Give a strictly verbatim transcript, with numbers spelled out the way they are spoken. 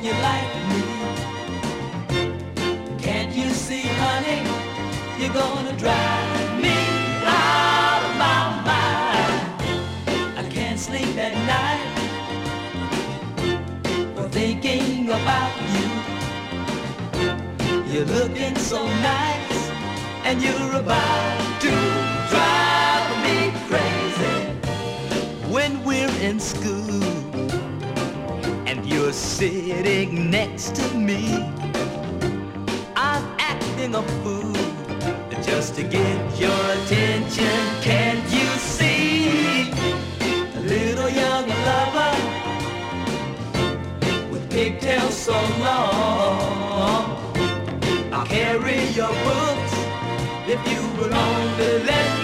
you like me. Can't you see, honey, you're gonna drive me out of my mind. I can't sleep at night for thinking about you. You're looking so nice, and you're about to drive me crazy. When we're in school and you're sitting next to me, I'm acting a fool just to get your attention. Can't you see? A little young lover with pigtails so long. I'll carry your books if you will only let